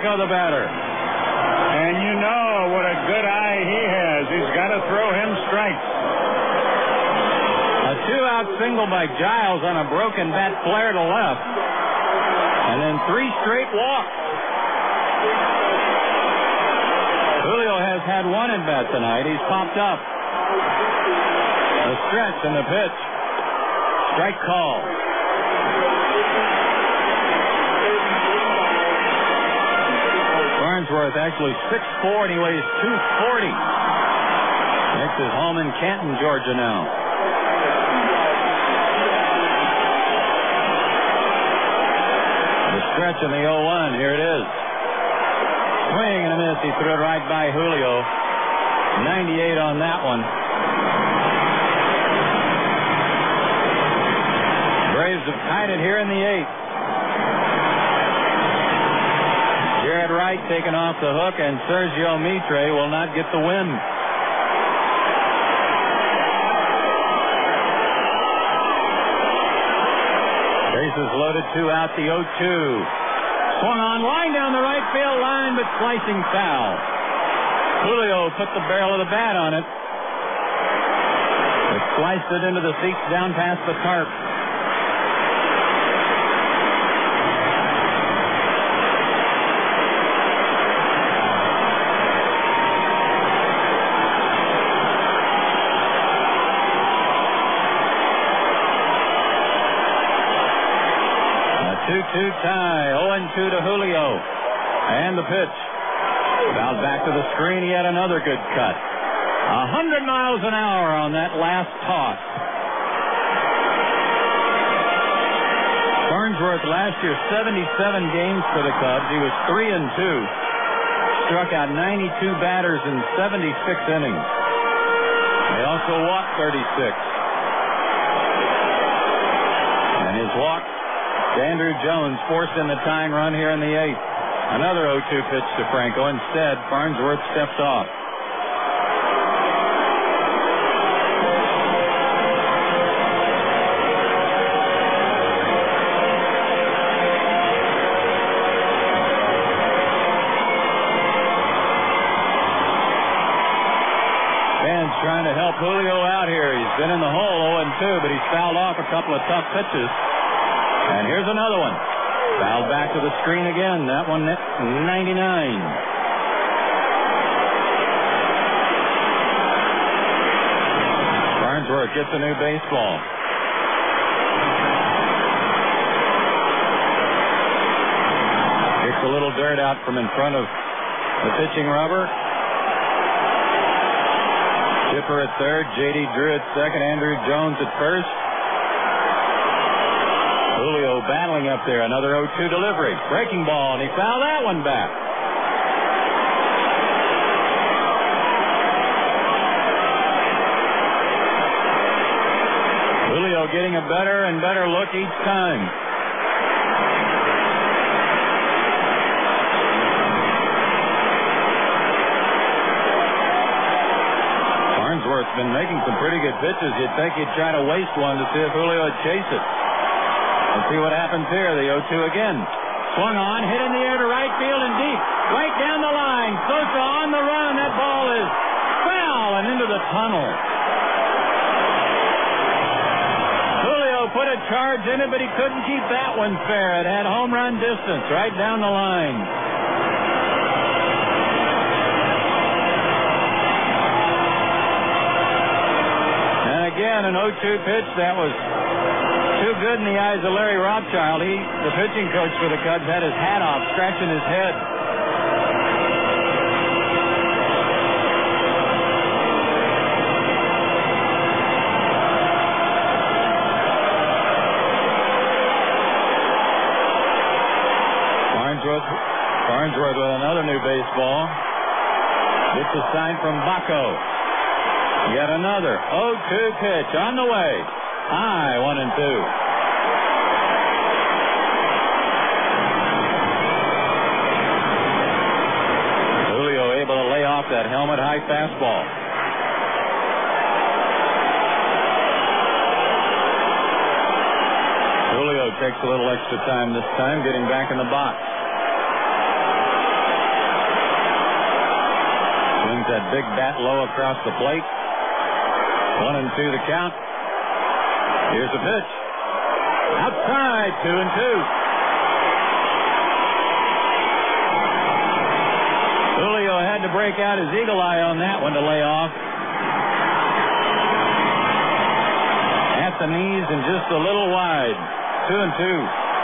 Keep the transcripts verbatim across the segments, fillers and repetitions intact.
Franco, the batter. And you know what a good eye he has. He's got to throw him strikes. A two-out single by Giles on a broken bat flare to left. And then three straight walks. Julio has had one at bat tonight. He's popped up. A stretch and the pitch. Strike call. Farnsworth actually six foot four and he weighs two forty. Makes his home in Canton, Georgia now. The stretch in the oh one. Here it is. Swing and a miss. He threw it right by Julio. ninety-eight on that one. Braves have tied it here in the eighth. Jared Wright taken off the hook, and Sergio Mitre will not get the win. Bases loaded, two out, the oh two. Swung on, line down the right field line, but slicing foul. Julio put the barrel of the bat on it. It sliced it into the seats down past the tarp. two two tie, oh and two to Julio. And the pitch. Fouled back to the screen. He had another good cut. A hundred miles an hour on that last toss. Farnsworth last year, seventy-seven games for the Cubs. He was three and two. Struck out ninety-two batters in seventy-six innings. They also walked thirty-six. And his walk, Andrew Jones forced in the tying run here in the eighth. Another oh two pitch to Franco. Instead, Farnsworth steps off. Ben's trying to help Julio out here. He's been in the hole oh and two, but he's fouled off a couple of tough pitches. And here's another one. Fouled back to the screen again. That one at ninety-nine. Farnsworth gets a new baseball. Kicks a little dirt out from in front of the pitching rubber. Chipper at third. J D Drew at second. Andrew Jones at first. Julio battling up there. Another oh two delivery. Breaking ball, and he fouled that one back. Julio getting a better and better look each time. Farnsworth's been making some pretty good pitches. You'd think he'd try to waste one to see if Julio would chase it. Let's see what happens here. The oh two again. Swung on, hit in the air to right field and deep. Right down the line. Sosa on the run. That ball is foul and into the tunnel. Julio put a charge in it, but he couldn't keep that one fair. It had home run distance right down the line. And again, an oh two pitch that was too good in the eyes of Larry Rothschild. He, the pitching coach for the Cubs, had his hat off, scratching his head. Farnsworth, Farnsworth with another new baseball. Gets a sign from Baco. Yet another oh two pitch on the way. High, one and two. Julio able to lay off that helmet high fastball. Julio takes a little extra time this time, getting back in the box. that big bat low across the plate. One and two the count. Here's the pitch. Outside, two and two. Julio had to break out his eagle eye on that one to lay off. At the knees and just a little wide. Two and two.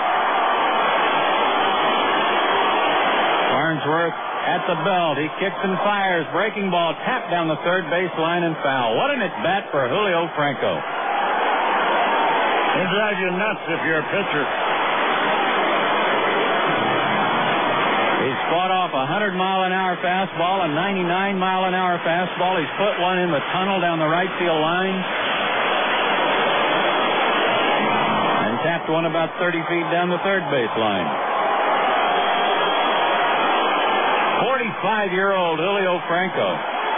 Farnsworth at the belt. He kicks and fires. Breaking ball tapped down the third base line and foul. What an at-bat for Julio Franco. It drives you nuts if you're a pitcher. He's fought off a one hundred mile an hour fastball, a ninety-nine mile an hour fastball. He's put one in the tunnel down the right field line. And tapped one about thirty feet down the third base line. forty-five-year-old Julio Franco.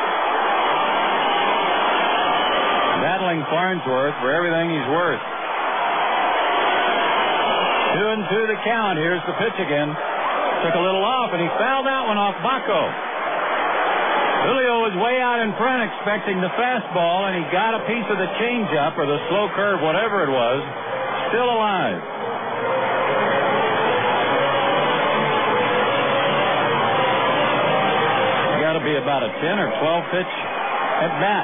Battling Farnsworth for everything he's worth. Two and two the count. Here's the pitch again. Took a little off, and he fouled that one off Baco. Julio was way out in front expecting the fastball, and he got a piece of the changeup or the slow curve, whatever it was, still alive. Got to be about a ten or twelve pitch at bat.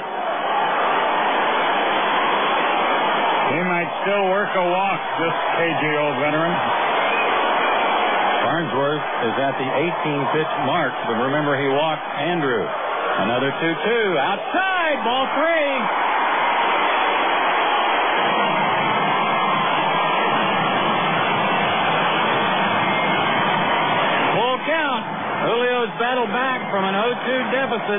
He might still work a walk, this cagey old veteran. Farnsworth is at the eighteen pitch mark, but remember he walked Andrew. Another two two. Outside, ball three. Full count. Julio's battled back from an oh two deficit.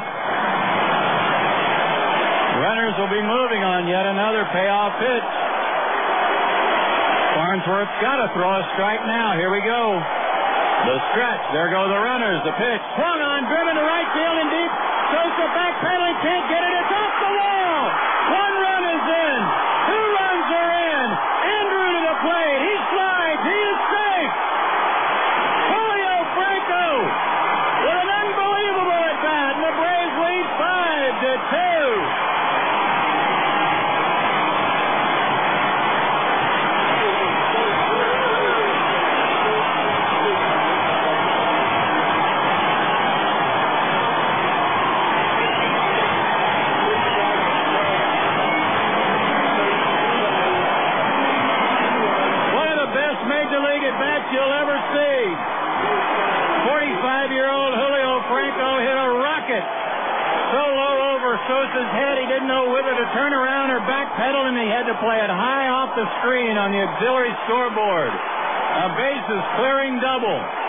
Runners will be moving on yet another payoff pitch. Farnsworth's got to throw a strike now. Here we go. The stretch. There go the runners. The pitch. Swung on, driven to right field and deep. Sosa backpedaling, can't get it. It's off the wall. One run is in. Two runs are in. Andrew to the plate. He slides. He is safe. Julio Franco with an unbelievable at bat, and the Braves lead five to two. You'll ever see. forty-five-year-old Julio Franco hit a rocket so low over Sosa's head he didn't know whether to turn around or backpedal, and he had to play it high off the screen on the auxiliary scoreboard. A bases clearing double.